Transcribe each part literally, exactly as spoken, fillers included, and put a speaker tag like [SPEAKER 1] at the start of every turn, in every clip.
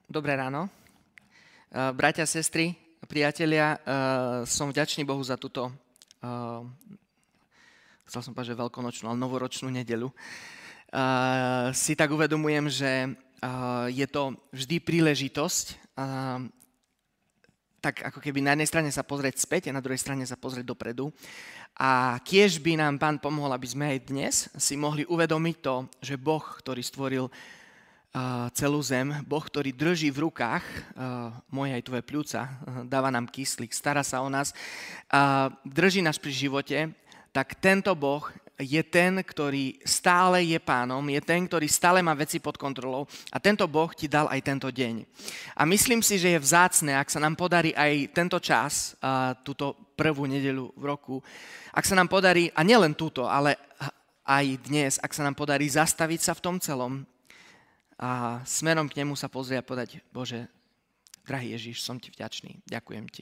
[SPEAKER 1] Dobré ráno. Bratia, sestry, priatelia, som vďačný Bohu za túto, chcel som povedať, že veľkonočnú, ale novoročnú nedeľu. Si tak uvedomujem, že je to vždy príležitosť, tak ako keby na jednej strane sa pozrieť späť a na druhej strane sa pozrieť dopredu. A kiež by nám Pán pomohol, aby sme aj dnes si mohli uvedomiť to, že Boh, ktorý stvoril celú zem, Boh, ktorý drží v rukách moje aj tvoje pľúca, dáva nám kyslík, stará sa o nás, drží nás pri živote, tak tento Boh je ten, ktorý stále je pánom, je ten, ktorý stále má veci pod kontrolou a tento Boh ti dal aj tento deň. A myslím si, že je vzácne, ak sa nám podarí aj tento čas, túto prvú nedeľu v roku, ak sa nám podarí, a nielen túto, ale aj dnes, ak sa nám podarí zastaviť sa v tom celom, a smerom k nemu sa pozrie a povedať: Bože, drahý Ježiš, som ti vďačný, ďakujem ti.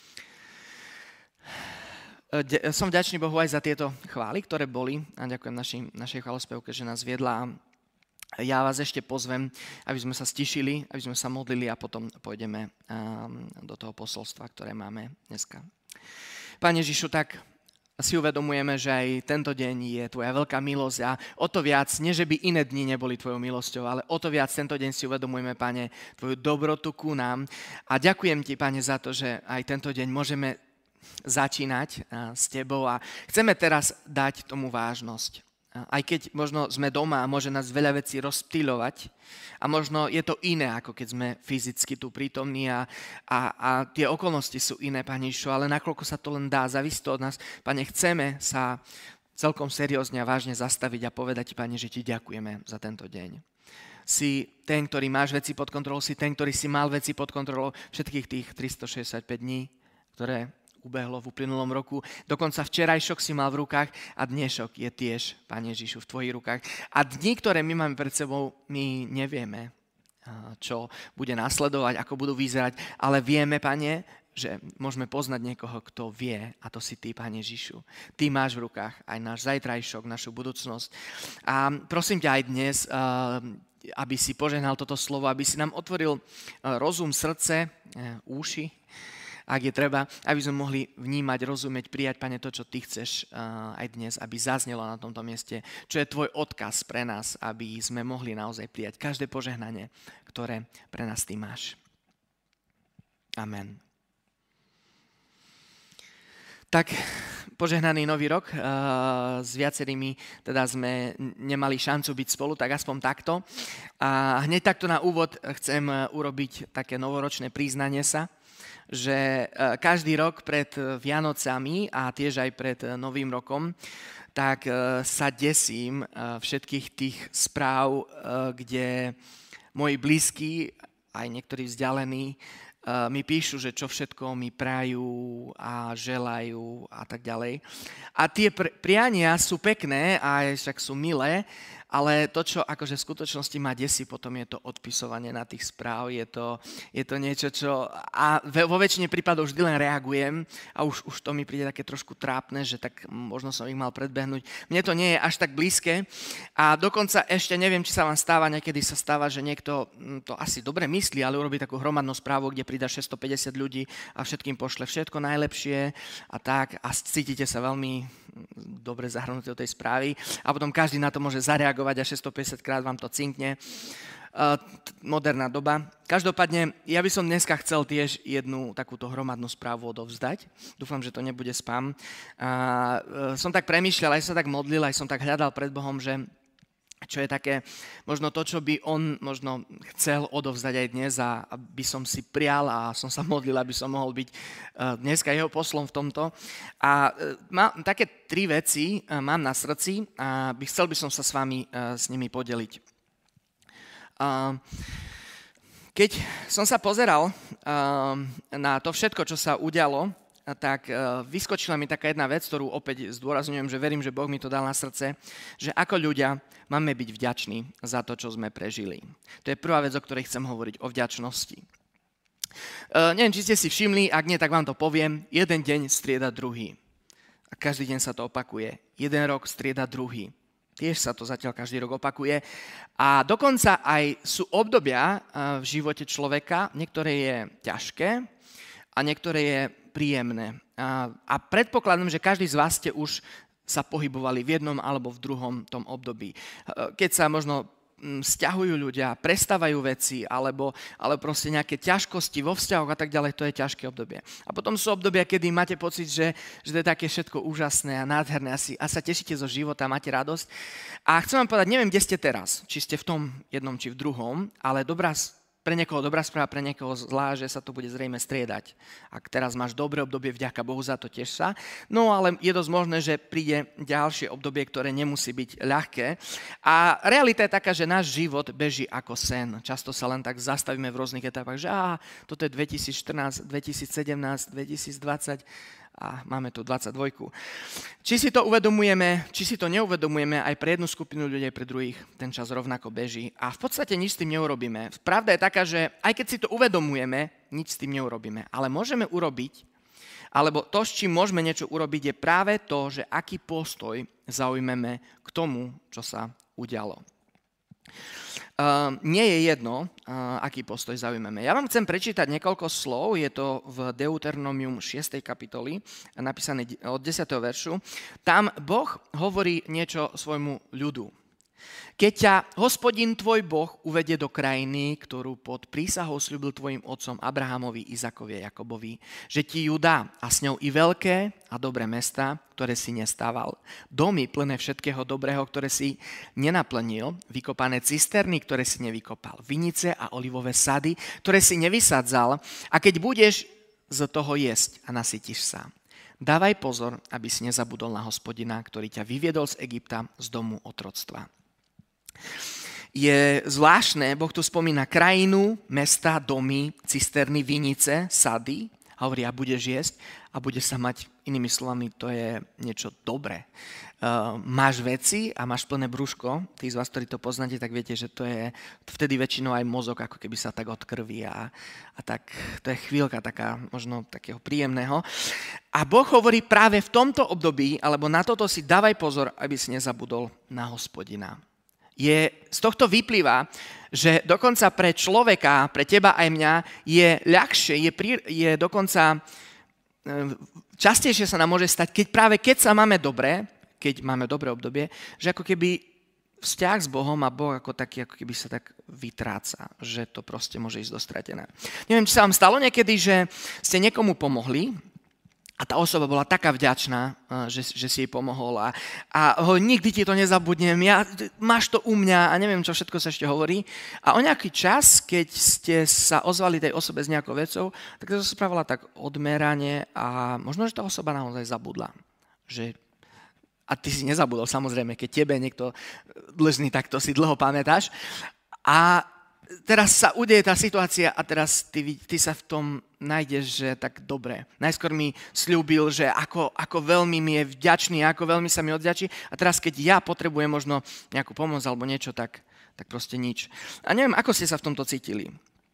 [SPEAKER 1] Som vďačný Bohu aj za tieto chvály, ktoré boli, a ďakujem našim, našej chválospevke, že nás viedla. Ja vás ešte pozvem, aby sme sa stišili, aby sme sa modlili a potom pôjdeme do toho posolstva, ktoré máme dneska. Pane Ježišu, tak si uvedomujeme, že aj tento deň je tvoja veľká milosť a o to viac, nie že by iné dni neboli tvojou milosťou, ale o to viac tento deň si uvedomujeme, Pane, tvoju dobrotu ku nám. A ďakujem ti, Pane, za to, že aj tento deň môžeme začínať s tebou a chceme teraz dať tomu vážnosť. Aj keď možno sme doma a môže nás veľa vecí rozptýľovať a možno je to iné, ako keď sme fyzicky tu prítomní a, a, a tie okolnosti sú iné, Pane Ježišu, ale nakoľko sa to len dá, závisí to od nás. Pane, chceme sa celkom seriózne a vážne zastaviť a povedať ti, Pane, že ti ďakujeme za tento deň. Si ten, ktorý máš veci pod kontrolou, si ten, ktorý si mal veci pod kontrolou všetkých tých tristošesťdesiatpäť dní, ktoré ubehlo v uplynulom roku. Dokonca včerajšok si mal v rukách a dnešok je tiež, Pane Ježišu, v tvojich rukách. A dni, ktoré my máme pred sebou, my nevieme, čo bude nasledovať, ako budú vyzerať, ale vieme, Pane, že môžeme poznať niekoho, kto vie, a to si ty, Pane Ježišu. Ty máš v rukách aj náš zajtrajšok, našu budúcnosť. A prosím ťa aj dnes, aby si požehnal toto slovo, aby si nám otvoril rozum, srdce, uši, ak je treba, aby sme mohli vnímať, rozumieť, prijať, Pane, to, čo ty chceš uh, aj dnes, aby zaznelo na tomto mieste, čo je tvoj odkaz pre nás, aby sme mohli naozaj prijať každé požehnanie, ktoré pre nás ty máš. Amen. Tak, požehnaný nový rok. Uh, s viacerými teda sme nemali šancu byť spolu, tak aspoň takto. A hneď takto na úvod chcem urobiť také novoročné priznanie sa, že každý rok pred Vianocami a tiež aj pred Novým rokom, tak sa desím všetkých tých správ, kde moji blízki, aj niektorí vzdialení, mi píšu, že čo všetko mi prajú a želajú a tak ďalej. A tie pr- priania sú pekné a však sú milé, ale to, čo akože v skutočnosti ma desí, potom je to odpisovanie na tých správ, je to, je to niečo, čo... A vo väčšine prípadov vždy len reagujem a už, už to mi príde také trošku trápne, že tak možno som ich mal predbehnúť. Mne to nie je až tak blízke a dokonca ešte neviem, či sa vám stáva, niekedy sa stáva, že niekto to asi dobre myslí, ale urobí takú hromadnú správu, kde pridá šesťstopäťdesiat ľudí a všetkým pošle všetko najlepšie a tak a cítite sa veľmi dobre zahrnutí do tej správy a potom každý na to môže zareagovať a šesťstopäťdesiat krát vám to cinkne. Uh, moderná doba. Každopádne, ja by som dneska chcel tiež jednu takúto hromadnú správu odovzdať. Dúfam, že to nebude spam. Uh, uh, som tak premýšľal, aj som tak modlil, aj som tak hľadal pred Bohom, že čo je také, možno to, čo by on možno chcel odovzdať aj dnes a aby som si prial a som sa modlil, aby som mohol byť dneska jeho poslom v tomto. A má, také tri veci mám na srdci a by, chcel by som sa s vami s nimi podeliť. Keď som sa pozeral na to všetko, čo sa udialo, tak vyskočila mi taká jedna vec, ktorú opäť zdôrazňujem, že verím, že Boh mi to dal na srdce, že ako ľudia máme byť vďační za to, čo sme prežili. To je prvá vec, o ktorej chcem hovoriť, o vďačnosti. Uh, neviem, či ste si všimli, ak nie, tak vám to poviem. Jeden deň strieda druhý. A každý deň sa to opakuje. Jeden rok strieda druhý. Tiež sa to zatiaľ každý rok opakuje. A dokonca aj sú obdobia v živote človeka, niektoré je ťažké a niektoré je príjemné. A, a predpokladám, že každý z vás ste už sa pohybovali v jednom alebo v druhom tom období. Keď sa možno sťahujú ľudia, prestávajú veci, alebo, alebo proste nejaké ťažkosti vo vzťahoch a tak ďalej, to je ťažké obdobie. A potom sú obdobia, kedy máte pocit, že, že to je také všetko úžasné a nádherné a, si, a sa tešíte zo života, máte radosť. A chcem vám povedať, neviem, kde ste teraz, či ste v tom jednom, či v druhom, ale dobrá pre niekoho dobrá správa, pre niekoho zlá, že sa to bude zrejme striedať. Ak teraz máš dobré obdobie, vďaka Bohu za to, tiež sa. No ale je dosť možné, že príde ďalšie obdobie, ktoré nemusí byť ľahké. A realita je taká, že náš život beží ako sen. Často sa len tak zastavíme v rôznych etapách, že á, toto je dvetisícštrnásť, dvetisícsedemnásť, dvetisícdvadsať a máme tu dvadsaťdva. Či si to uvedomujeme, či si to neuvedomujeme, aj pre jednu skupinu ľudí, aj pre druhých ten čas rovnako beží. A v podstate nič s tým neurobíme. Pravda je taká, že aj keď si to uvedomujeme, nič s tým neurobíme. Ale môžeme urobiť, alebo to, s čím môžeme niečo urobiť, je práve to, že aký postoj zaujmeme k tomu, čo sa udialo. Uh, nie je jedno, uh, aký postoj zaujmeme. Ja vám chcem prečítať niekoľko slov, je to v Deuteronomium šiestej kapitoly, napísané od desiateho veršu. Tam Boh hovorí niečo svojmu ľudu. Keď ťa Hospodin tvoj Boh uvedie do krajiny, ktorú pod prísahou sľúbil tvojim otcom Abrahamovi, Izakovi a Jakobovi, že ti ju dá a s ňou i veľké a dobré mestá, ktoré si nestával, domy plné všetkého dobrého, ktoré si nenaplnil, vykopané cisterny, ktoré si nevykopal, vinice a olivové sady, ktoré si nevysadzal, a keď budeš z toho jesť a nasytíš sa. Dávaj pozor, aby si nezabudol na Hospodina, ktorý ťa vyviedol z Egypta, z domu otroctva. Je zvláštne, Boh tu spomína krajinu, mesta, domy, cisterny, vinice, sady. Hovorí, a budeš jesť a budeš sa mať, inými slovami, to je niečo dobré. Uh, máš veci a máš plné brúško. Tí z vás, ktorí to poznáte, tak viete, že to je vtedy väčšinou aj mozog, ako keby sa tak odkrví a, a tak to je chvíľka taká, možno takého príjemného. A Boh hovorí práve v tomto období, alebo na toto si dávaj pozor, aby si nezabudol na Hospodina. Je, z tohto vyplýva, že dokonca pre človeka, pre teba aj mňa, je ľahšie, je, prí, je dokonca častejšie sa nám môže stať, keď práve keď sa máme dobre, keď máme dobré obdobie, že ako keby vzťah s Bohom a Boh ako taký, ako keby sa tak vytráca, že to proste môže ísť dostratené. Neviem, či sa vám stalo niekedy, že ste niekomu pomohli, a tá osoba bola taká vďačná, že, že si jej pomohol a, a ho, nikdy ti to nezabudnem, ja, máš to u mňa a neviem, čo všetko sa ešte hovorí. A o nejaký čas, keď ste sa ozvali tej osobe s nejakou vecou, tak to sa spravila tak odmerane a možno, že tá osoba naozaj zabudla. Že, a ty si nezabudol, samozrejme, keď tebe niekto dlžný, tak to si dlho pamätáš. A teraz sa udeje tá situácia a teraz ty, ty sa v tom nájdeš, že tak dobre. Najskôr mi sľúbil, že ako, ako veľmi mi je vďačný, ako veľmi sa mi odďačí a teraz keď ja potrebujem možno nejakú pomoc alebo niečo, tak, tak proste nič. A neviem, ako ste sa v tomto cítili.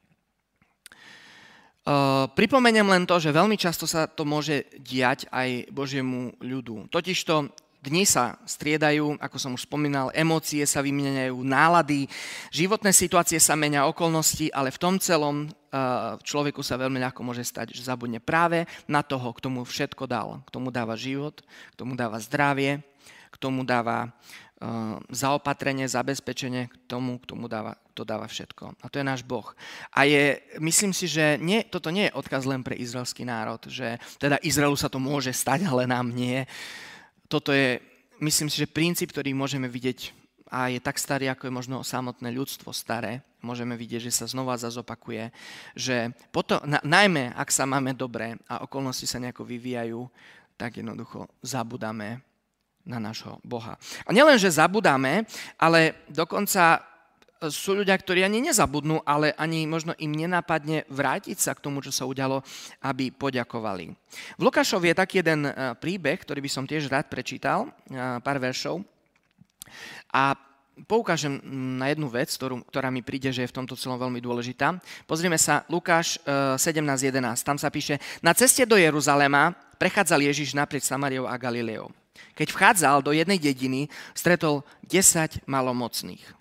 [SPEAKER 1] Uh, pripomeniem len to, že veľmi často sa to môže diať aj Božiemu ľudu. Totižto dni sa striedajú, ako som už spomínal, emócie sa vymieňajú, nálady, životné situácie sa menia, okolnosti, ale v tom celom uh, človeku sa veľmi ľahko môže stať, že zabudne práve na toho, k tomu všetko dal. K tomu dáva život, k tomu dáva zdravie, k tomu dáva uh, zaopatrenie, zabezpečenie, k tomu, k tomu dáva, to dáva všetko. A to je náš Boh. A je, myslím si, že nie, toto nie je odkaz len pre izraelský národ, že teda Izraelu sa to môže stať, ale nám nie. Toto je, myslím si, že princíp, ktorý môžeme vidieť a je tak starý, ako je možno samotné ľudstvo staré. Môžeme vidieť, že sa znova zazopakuje, že potom, na, najmä ak sa máme dobre a okolnosti sa nejako vyvíjajú, tak jednoducho zabudáme na nášho Boha. A nielen, že zabudáme, ale dokonca sú ľudia, ktorí ani nezabudnú, ale ani možno im nenápadne vrátiť sa k tomu, čo sa udialo, aby poďakovali. V Lukášovi je taký jeden príbeh, ktorý by som tiež rád prečítal, pár veršov. A poukážem na jednu vec, ktorú, ktorá mi príde, že je v tomto celom veľmi dôležitá. Pozrime sa, Lukáš sedemnásť jedenásť. Tam sa píše, na ceste do Jeruzalema prechádzal Ježiš naprieč Samariou a Galileou. Keď vchádzal do jednej dediny, stretol desať malomocných.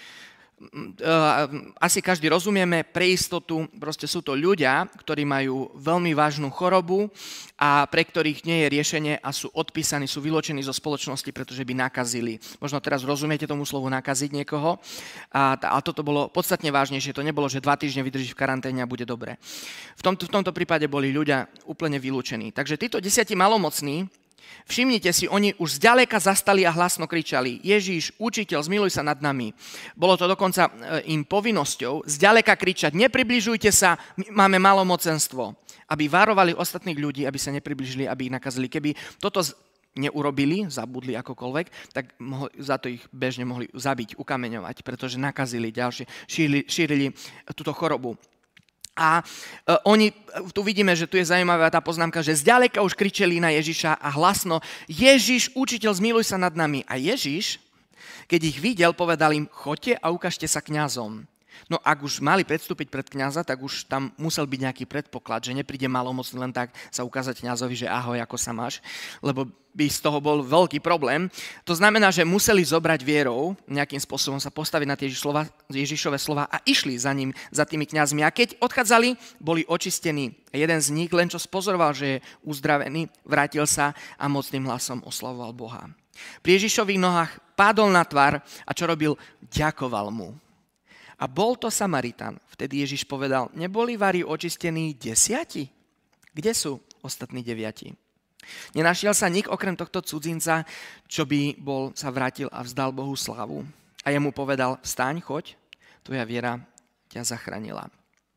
[SPEAKER 1] Asi každý rozumieme, pre istotu, proste sú to ľudia, ktorí majú veľmi vážnu chorobu a pre ktorých nie je riešenie a sú odpísaní, sú vylúčení zo spoločnosti, pretože by nakazili. Možno teraz rozumiete tomu slovu nakaziť niekoho. A, a toto bolo podstatne vážnejšie. To nebolo, že dva týždne vydrží v karanténe a bude dobre. V tomto, v tomto prípade boli ľudia úplne vylúčení. Takže títo desiati malomocní, všimnite si, oni už zďaleka zastali a hlasno kričali: Ježiš, učiteľ, zmiluj sa nad nami. Bolo to dokonca im povinnosťou zďaleka kričať: nepribližujte sa, my máme malomocenstvo. Aby varovali ostatných ľudí, aby sa nepribližili, aby ich nakazili. Keby toto neurobili, zabudli akokoľvek, tak mohli, za to ich bežne mohli zabiť, ukameňovať, pretože nakazili ďalšie, šírili, šírili túto chorobu. A uh, oni, tu vidíme, že tu je zaujímavá tá poznámka, že zďaleka už kričeli na Ježiša a hlasno: Ježiš, učiteľ, zmiluj sa nad nami. A Ježiš, keď ich videl, povedal im: choďte a ukážte sa kňazom. No ak už mali predstúpiť pred kňaza, tak už tam musel byť nejaký predpoklad, že nepríde malomocný len tak sa ukázať kňazovi, že ahoj, ako sa máš, lebo by z toho bol veľký problém. To znamená, že museli zobrať vierou, nejakým spôsobom sa postaviť na tie slova, Ježišove slova a išli za ním, za tými kňazmi. A keď odchádzali, boli očistení. Jeden z nich, len čo spozoroval, že je uzdravený, vrátil sa a mocným hlasom oslavoval Boha. Pri Ježišových nohách padol na tvár a čo robil? Ďakoval mu. A bol to Samaritan. Vtedy Ježiš povedal: neboli vari očistení desiati? Kde sú ostatní deviati? Nenašiel sa nik okrem tohto cudzinca, čo by bol sa vrátil a vzdal Bohu slávu. A jemu povedal: vstaň, choď, tvoja viera ťa zachránila.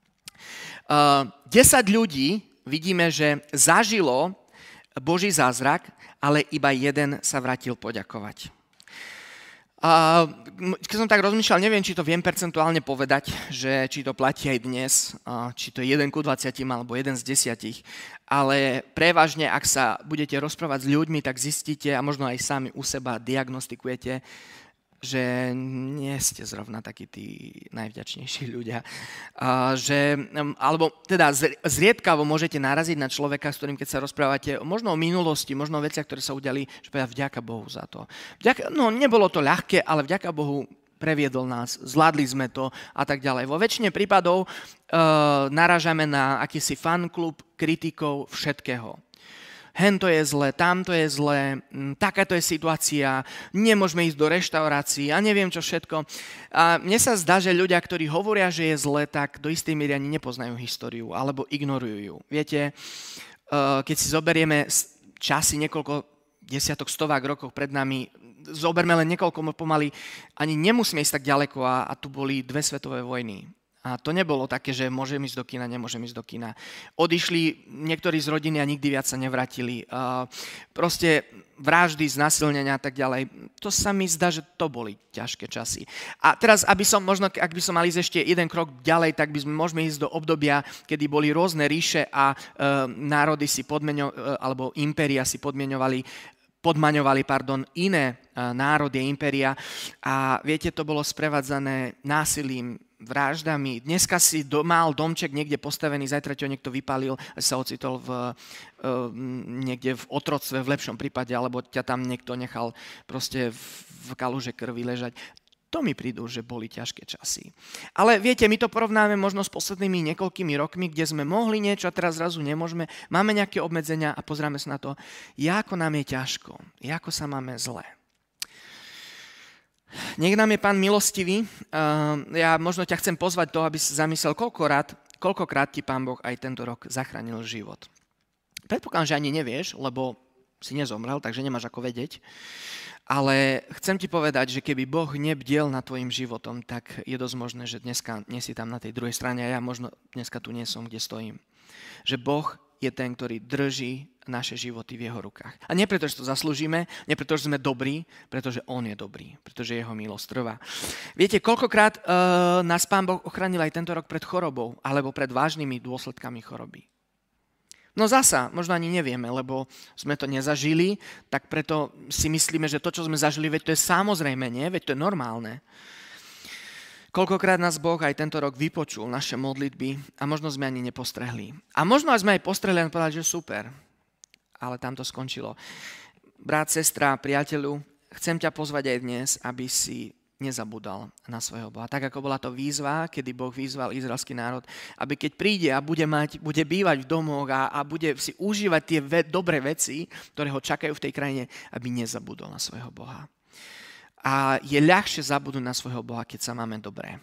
[SPEAKER 1] Uh, desať ľudí vidíme, že zažilo Boží zázrak, ale iba jeden sa vrátil poďakovať. A keď som tak rozmýšľal, neviem, či to viem percentuálne povedať, že či to platí aj dnes, či to je jeden ku dvadsiatim alebo jeden z desiatich, ale prevažne, ak sa budete rozprávať s ľuďmi, tak zistíte a možno aj sami u seba diagnostikujete, že nie ste zrovna takí tí najvďačnejší ľudia. A že, alebo teda zriedkavo môžete naraziť na človeka, s ktorým keď sa rozprávate možno o minulosti, možno o veciach, ktoré sa udiali, že povedia vďaka Bohu za to. Vďaka, no nebolo to ľahké, ale vďaka Bohu previedol nás, zvládli sme to a tak ďalej. Vo väčšine prípadov uh, narážame na akýsi fanklub kritikov všetkého. Hento je zle, tamto je zle, takáto je situácia, nemôžeme ísť do reštaurácií a neviem čo všetko. A mne sa zdá, že ľudia, ktorí hovoria, že je zle, tak do istej miery ani nepoznajú históriu alebo ignorujú ju. Viete, keď si zoberieme časy niekoľko desiatok, stovák rokov pred nami, zoberme len niekoľko pomaly, ani nemusíme ísť tak ďaleko a, a tu boli dve svetové vojny. A to nebolo také, že môžem ísť do kina, nemôžem ísť do kina. Odišli niektorí z rodiny a nikdy viac sa nevrátili. Uh, proste vraždy, znásilnenia a tak ďalej. To sa mi zdá, že to boli ťažké časy. A teraz, aby som, možno, ak by som mal ísť ešte jeden krok ďalej, tak by sme môžeme ísť do obdobia, kedy boli rôzne ríše a uh, národy si podmeňo, uh, alebo impéria si podmieňovali podmaňovali, pardon, iné uh, národy a impéria. A viete, to bolo sprevádzané násilím, vraždami. Dneska si do, mal domček niekde postavený, zajtra ťa niekto vypálil a sa ocitol v, uh, niekde v otroctve v lepšom prípade, alebo ťa tam niekto nechal proste v, v kaluže krvi ležať. To mi prídu, že boli ťažké časy. Ale viete, my to porovnáme možno s poslednými niekoľkými rokmi, kde sme mohli niečo a teraz zrazu nemôžeme. Máme nejaké obmedzenia a pozrieme sa na to, ako nám je ťažko, ako sa máme zle. Nech nám je Pán milostivý. Ja možno ťa chcem pozvať to, aby si zamyslel, koľkokrát, koľkokrát ti Pán Boh aj tento rok zachránil život. Predpokladám, že ani nevieš, lebo si nezomrel, takže nemáš ako vedieť. Ale chcem ti povedať, že keby Boh nebdiel nad tvojim životom, tak je dosť možné, že dneska nie si tam na tej druhej strane a ja možno dneska tu nie som, kde stojím. Že Boh je ten, ktorý drží naše životy v jeho rukách. A nie preto, že to zaslúžime, nie preto, že sme dobrí, pretože on je dobrý, pretože jeho milosť trvá. Viete, koľkokrát uh, nás Pán Boh ochránil aj tento rok pred chorobou alebo pred vážnymi dôsledkami choroby. No zasa, možno ani nevieme, lebo sme to nezažili, tak preto si myslíme, že to, čo sme zažili, veď to je samozrejme, nie? Veď to je normálne. Koľkokrát nás Boh aj tento rok vypočul naše modlitby a možno sme ani nepostrehli. A možno aj sme aj postrehli a povedali, že super, ale tam to skončilo. brat, sestra, priateľu, chcem ťa pozvať aj dnes, aby si nezabudal na svojho Boha. Tak ako bola to výzva, kedy Boh vyzval izraelský národ, aby keď príde a bude, mať, bude bývať v domoch a, a bude si užívať tie ve, dobré veci, ktoré ho čakajú v tej krajine, aby nezabudol na svojho Boha. A je ľahšie zabudnúť na svojho Boha, keď sa máme dobré.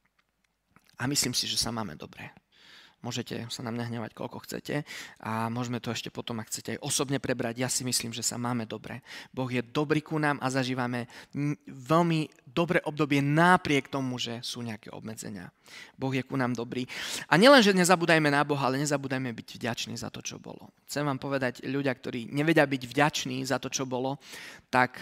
[SPEAKER 1] A myslím si, že sa máme dobré. Môžete sa na mňa hnevať, koľko chcete a môžeme to ešte potom, ak chcete, aj osobne prebrať. Ja si myslím, že sa máme dobre. Boh je dobrý ku nám a zažívame veľmi dobré obdobie napriek tomu, že sú nejaké obmedzenia. Boh je ku nám dobrý. A nielen, že nezabúdajme na Boha, ale nezabúdajme byť vďační za to, čo bolo. Chcem vám povedať, ľudia, ktorí nevedia byť vďační za to, čo bolo, tak,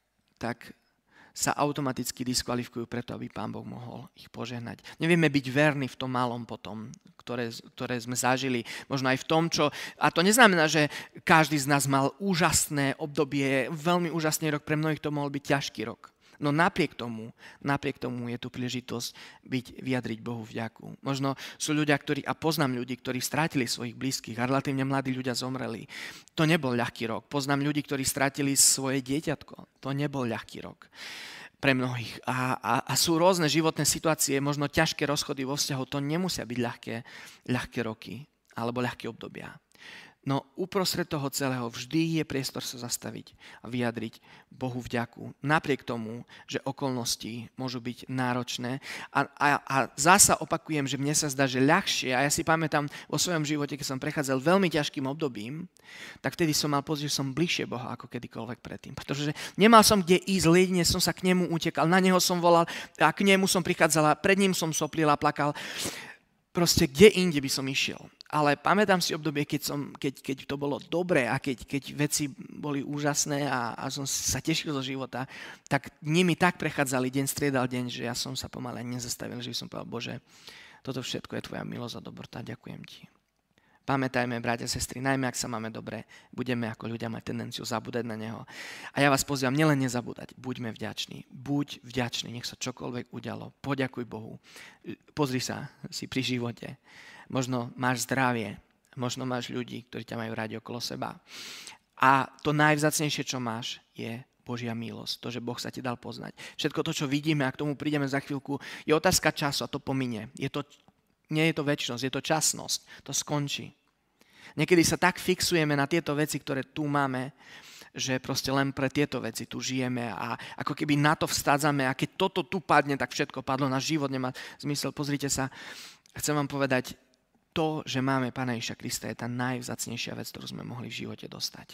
[SPEAKER 1] tak sa automaticky diskvalifikujú preto, aby Pán Boh mohol ich požehnať. Nevieme byť verní v tom malom potom, ktoré, ktoré sme zažili. Možno aj v tom, čo... A to neznamená, že každý z nás mal úžasné obdobie, veľmi úžasný rok, pre mnohých to mohol byť ťažký rok. No napriek tomu, napriek tomu je tu príležitosť byť, vyjadriť Bohu vďaku. Možno sú ľudia, ktorí, a poznám ľudí, ktorí strátili svojich blízkych a relatívne mladí ľudia zomreli. To nebol ľahký rok. Poznám ľudí, ktorí strátili svoje dieťatko. To nebol ľahký rok pre mnohých. A, a, a sú rôzne životné situácie, možno ťažké rozchody vo vzťahu. To nemusia byť ľahké, ľahké roky alebo ľahké obdobia. No uprostred toho celého vždy je priestor sa zastaviť a vyjadriť Bohu vďaku. Napriek tomu, že okolnosti môžu byť náročné. A, a, a zasa opakujem, že mne sa zdá, že ľahšie, a ja si pamätám vo svojom živote, keď som prechádzal veľmi ťažkým obdobím, tak vtedy som mal pocit, že som bližšie Boha ako kedykoľvek predtým. Pretože nemal som kde ísť, jedine som sa k nemu utekal, na neho som volal a k nemu som prichádzala, pred ním som soplil a plakal. Proste kde inde by som išiel. Ale pamätám si obdobie, keď, som, keď, keď to bolo dobré a keď, keď veci boli úžasné a, a som sa tešil zo života, tak nimi tak prechádzali, deň striedal deň, že ja som sa pomaly nezastavil, že som povedal, Bože, toto všetko je tvoja milosť a dobrota, ďakujem ti. Pamätajme, bratia a sestry, najmä ak sa máme dobre, budeme ako ľudia mať tendenciu zabúdať na neho. A ja vás pozývam, nielen nezabúdať, buďme vďační. Buď vďačný, nech sa čokoľvek udialo. Poďakuj Bohu. Pozri sa si pri živote. Možno máš zdravie, možno máš ľudí, ktorí ťa majú radi okolo seba. A to najvzácnejšie, čo máš, je Božia milosť, to, že Boh sa ti dal poznať. Všetko to, čo vidíme, a k tomu prídeme za chvíľku, je otázka času a to pominie. Je to, nie je to večnosť, je to časnosť. To skončí. Niekedy sa tak fixujeme na tieto veci, ktoré tu máme, že proste len pre tieto veci tu žijeme a ako keby na to vstádzame a keď toto tu padne, tak všetko padlo, náš život nemá zmysel. Pozrite sa, chcem vám povedať, to, že máme Pána Ježiša Krista, je tá najvzácnejšia vec, ktorú sme mohli v živote dostať.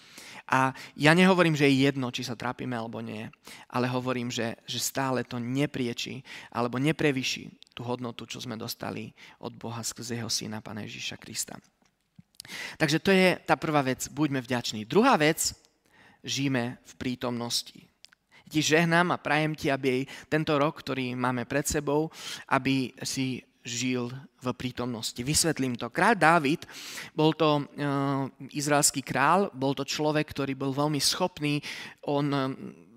[SPEAKER 1] A ja nehovorím, že je jedno, či sa trápime alebo nie, ale hovorím, že, že stále to neprieči alebo neprevyší tú hodnotu, čo sme dostali od Boha skrze jeho syna, Pána Ježiša Krista. Takže to je tá prvá vec, buďme vďační. Druhá vec, žijeme v prítomnosti. Ti žehnám a prajem ti, aby tento rok, ktorý máme pred sebou, aby si žil v prítomnosti. Vysvetlím to. Kráľ Dávid, bol to uh, izraelský král, bol to človek, ktorý bol veľmi schopný, on uh,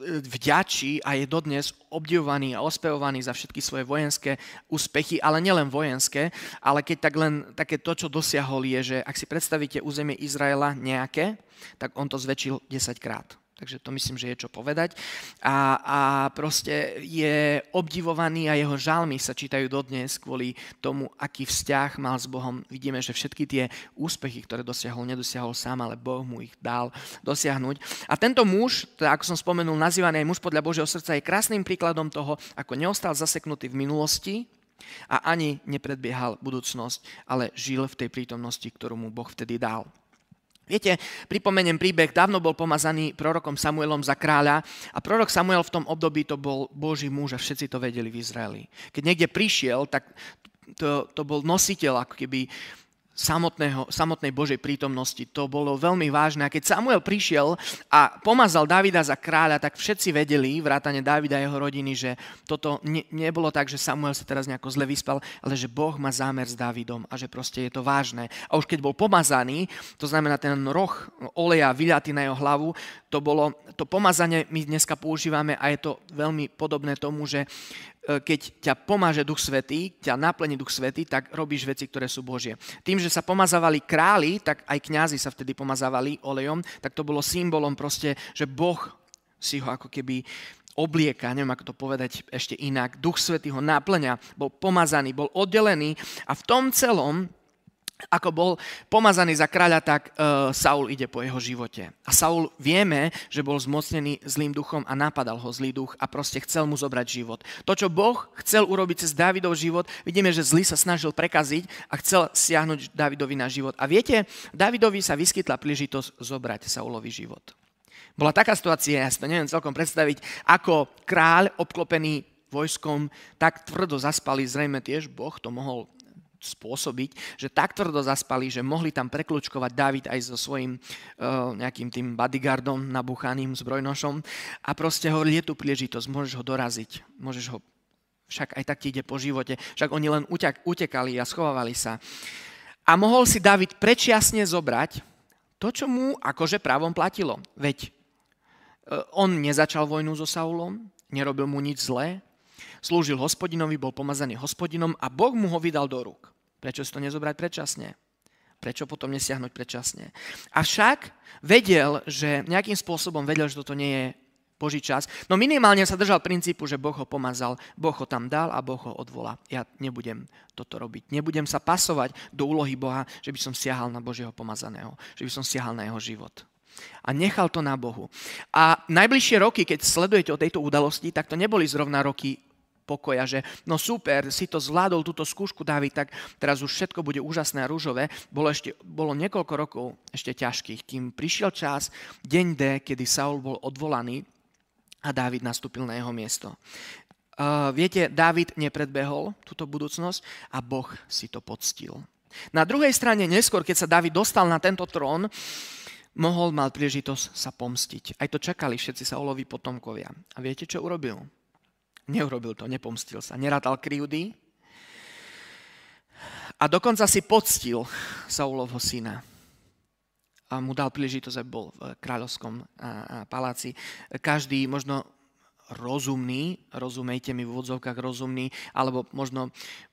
[SPEAKER 1] vďačí a je dodnes obdivovaný a ospevovaný za všetky svoje vojenské úspechy, ale nielen vojenské, ale keď tak len také to, čo dosiahol, je, že ak si predstavíte územie Izraela nejaké, tak on to zväčšil desaťkrát. Takže to myslím, že je čo povedať. A, a proste je obdivovaný a jeho žalmy sa čítajú dodnes kvôli tomu, aký vzťah mal s Bohom. Vidíme, že všetky tie úspechy, ktoré dosiahol, nedosiahol sám, ale Boh mu ich dal dosiahnuť. A tento muž, teda ako som spomenul, nazývaný muž podľa Božieho srdca, je krásnym príkladom toho, ako neostal zaseknutý v minulosti a ani nepredbiehal budúcnosť, ale žil v tej prítomnosti, ktorú mu Boh vtedy dal. Viete, pripomeniem príbeh, dávno bol pomazaný prorokom Samuelom za kráľa a prorok Samuel v tom období to bol Boží muž a všetci to vedeli v Izraeli. Keď niekde prišiel, tak to, to bol nositeľ ako keby samotného, samotnej Božej prítomnosti. To bolo veľmi vážne. A keď Samuel prišiel a pomazal Davida za kráľa, tak všetci vedeli, vrátane Davida a jeho rodiny, že toto ne, nebolo tak, že Samuel sa teraz nejako zle vyspal, ale že Boh má zámer s Dávidom a že proste je to vážne. A už keď bol pomazaný, to znamená ten roh oleja vyľatý na jeho hlavu, to bolo, to pomazanie my dneska používame a je to veľmi podobné tomu, že keď ťa pomáže Duch Svätý, ťa naplní Duch Svätý, tak robíš veci, ktoré sú Božie. Tým, že sa pomazávali králi, tak aj kňazi sa vtedy pomazávali olejom, tak to bolo symbolom proste, že Boh si ho ako keby oblieka, neviem ako to povedať ešte inak, Duch Svätý ho naplňa, bol pomazaný, bol oddelený a v tom celom, ako bol pomazaný za kráľa, tak uh, Saul ide po jeho živote. A Saul vieme, že bol zmocnený zlým duchom a napadal ho zlý duch a proste chcel mu zobrať život. To, čo Boh chcel urobiť cez Dávidov život, vidíme, že zlý sa snažil prekaziť a chcel siahnuť Dávidovi na život. A viete, Dávidovi sa vyskytla príležitosť zobrať Saulovi život. Bola taká situácia, ja si to neviem celkom predstaviť, ako kráľ obklopený vojskom tak tvrdo zaspali, zrejme tiež Boh to mohol spôsobiť, že tak tvrdo zaspali, že mohli tam prekľúčkovať Dávid aj so svojím uh, nejakým tým bodyguardom nabúchaným zbrojnošom a proste hovorili, je tu príležitosť, môžeš ho doraziť, môžeš ho, však aj tak ti ide po živote, však oni len utek- utekali a schovávali sa. A mohol si Dávid predčiasne zobrať to, čo mu akože právom platilo. Veď uh, on nezačal vojnu so Saulom, nerobil mu nič zlé, slúžil Hospodinovi, bol pomazaný Hospodinom a Boh mu ho vydal do rúk. Prečo si to nezobrať predčasne? Prečo potom nesiahnuť predčasne? Avšak vedel, že nejakým spôsobom vedel, že toto nie je Boží čas. No minimálne sa držal princípu, že Boh ho pomazal, Boh ho tam dal a Boh ho odvolá. Ja nebudem toto robiť. Nebudem sa pasovať do úlohy Boha, že by som siahal na Božieho pomazaného, že by som siahal na jeho život. A nechal to na Bohu. A najbližšie roky, keď sledujete o tejto udalosti, tak to neboli zrovna roky pokoja, že no super, si to zvládol túto skúšku, Dávid, tak teraz už všetko bude úžasné a rúžové. Bolo, ešte, bolo niekoľko rokov ešte ťažkých, kým prišiel čas, deň D, kedy Saul bol odvolaný a Dávid nastúpil na jeho miesto. Uh, viete, Dávid nepredbehol túto budúcnosť a Boh si to poctil. Na druhej strane neskôr, keď sa Dávid dostal na tento trón, mohol, mal príležitosť sa pomstiť. Aj to čakali všetci Saulovi potomkovia. A viete, čo urobil? Neurobil to, nepomstil sa, nerátal krivdy a dokonca si poctil Saulovho syna. A mu dal príležitosť, aby bol v kráľovskom paláci. Každý možno rozumný, rozumejte mi v úvodzovkách rozumný, alebo možno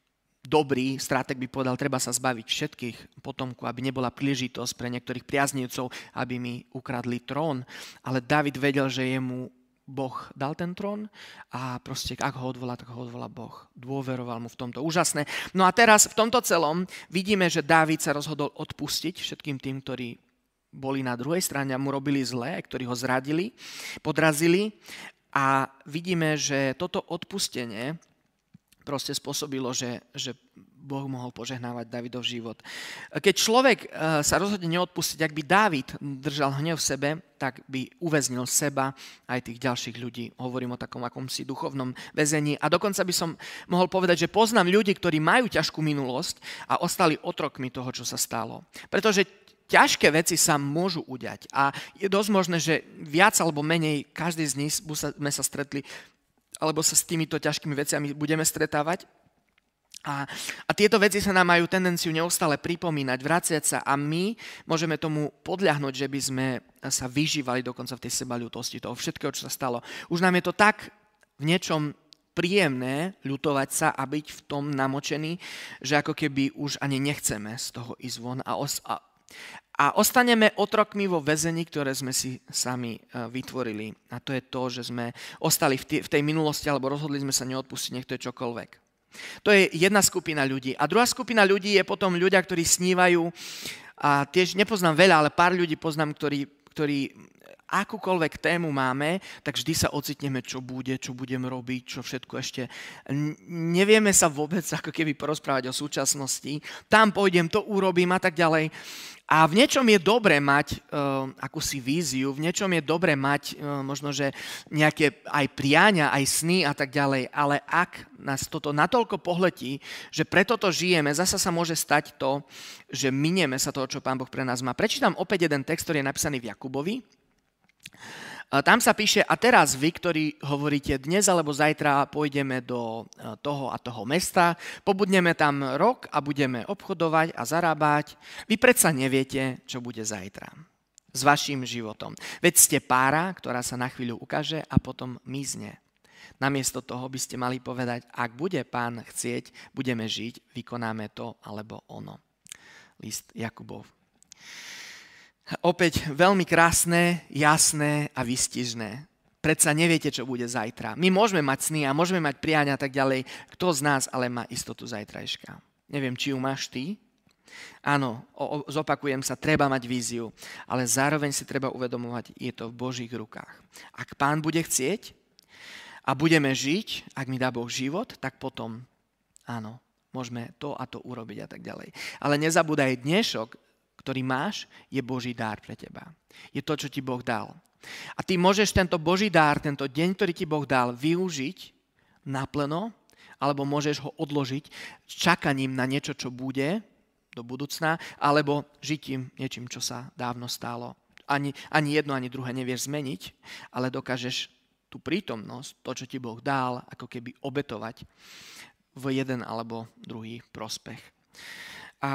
[SPEAKER 1] dobrý stratég by povedal, treba sa zbaviť všetkých potomkov, aby nebola príležitosť pre niektorých priaznivcov, aby mi ukradli trón. Ale Dávid vedel, že jemu Boh dal ten trón a proste ak ho odvolá, tak ho odvolá Boh. Dôveroval mu v tomto. Úžasné. No a teraz v tomto celom vidíme, že Dávid sa rozhodol odpustiť všetkým tým, ktorí boli na druhej strane a mu robili zlé, ktorí ho zradili, podrazili. A vidíme, že toto odpustenie proste spôsobilo, že, že Boh mohol požehnávať Dávidov život. Keď človek sa rozhodne neodpustiť, ak by Dávid držal hnev v sebe, tak by uväznil seba aj tých ďalších ľudí. Hovorím o takom akomsi duchovnom väzení. A dokonca by som mohol povedať, že poznám ľudí, ktorí majú ťažkú minulosť a ostali otrokmi toho, čo sa stalo. Pretože ťažké veci sa môžu udiať. A je dosť možné, že viac alebo menej každý z nich sme sa stretli alebo sa s týmito ťažkými veciami budeme stretávať. A, a tieto veci sa nám majú tendenciu neustále pripomínať, vraciať sa a my môžeme tomu podľahnuť, že by sme sa vyžívali dokonca v tej sebaľútosti toho všetkého, čo sa stalo. Už nám je to tak v niečom príjemné ľutovať sa a byť v tom namočený, že ako keby už ani nechceme z toho ísť von a, os- a, a ostaneme otrokmi vo väzení, ktoré sme si sami vytvorili. A to je to, že sme ostali v, t- v tej minulosti alebo rozhodli sme sa neodpustiť, nech to je čokoľvek. To je jedna skupina ľudí. A druhá skupina ľudí je potom ľudia, ktorí snívajú. A tiež nepoznám veľa, ale pár ľudí poznám, ktorí, ktorí akúkoľvek tému máme, tak vždy sa ocitneme, čo bude, čo budem robiť, čo všetko ešte. Nevieme sa vôbec ako keby porozprávať o súčasnosti. Tam pôjdem, to urobím a tak ďalej. A v niečom je dobré mať uh, akúsi víziu, v niečom je dobré mať uh, možno, že nejaké aj priania, aj sny a tak ďalej, ale ak nás toto natoľko pohletí, že preto to žijeme, zasa sa môže stať to, že minieme sa toho, čo Pán Boh pre nás má. Prečítam opäť jeden text, ktorý je napísaný v Jakubovi. Tam sa píše, a teraz vy, ktorí hovoríte, dnes alebo zajtra pôjdeme do toho a toho mesta, pobudneme tam rok a budeme obchodovať a zarábať. Vy predsa neviete, čo bude zajtra s vašim životom. Veď ste pára, ktorá sa na chvíľu ukáže a potom mizne. Namiesto toho by ste mali povedať, ak bude Pán chcieť, budeme žiť, vykonáme to alebo ono. List Jakubov. Opäť veľmi krásne, jasné a výstižné. Predsa neviete, čo bude zajtra. My môžeme mať sny a môžeme mať priania a tak ďalej. Kto z nás ale má istotu zajtrajška? Neviem, či ju máš ty? Áno, o, zopakujem sa, treba mať víziu, ale zároveň si treba uvedomovať, je to v Božích rukách. Ak Pán bude chcieť a budeme žiť, ak mi dá Boh život, tak potom, áno, môžeme to a to urobiť a tak ďalej. Ale nezabúdaj, dnešok, ktorý máš, je Boží dár pre teba. Je to, čo ti Boh dal. A ty môžeš tento Boží dár, tento deň, ktorý ti Boh dal, využiť naplno, alebo môžeš ho odložiť čakaním na niečo, čo bude do budúcna, alebo žitím niečím, čo sa dávno stálo. Ani, ani jedno, ani druhé nevieš zmeniť, ale dokážeš tú prítomnosť, to, čo ti Boh dal, ako keby obetovať v jeden alebo druhý prospech. A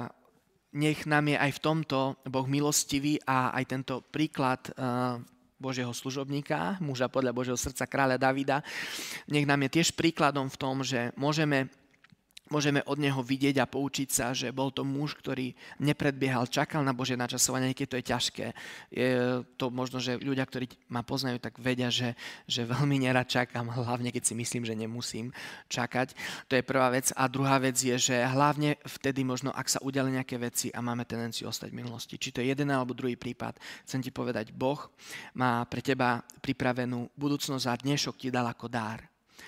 [SPEAKER 1] nech nám je aj v tomto Boh milostivý a aj tento príklad uh, Božieho služobníka, muža podľa Božieho srdca, kráľa Davida, nech nám je tiež príkladom v tom, že môžeme, môžeme od neho vidieť a poučiť sa, že bol to muž, ktorý nepredbiehal, čakal na Božie načasovanie, keď to je ťažké. Je to možno, že ľudia, ktorí ma poznajú, tak vedia, že, že veľmi nerad čakám, hlavne keď si myslím, že nemusím čakať. To je prvá vec. A druhá vec je, že hlavne vtedy možno, ak sa udiali nejaké veci a máme tendenciu ostať v minulosti. Či to je jeden alebo druhý prípad, chcem ti povedať, Boh má pre teba pripravenú budúcnosť a dnešok ti dal ako dár.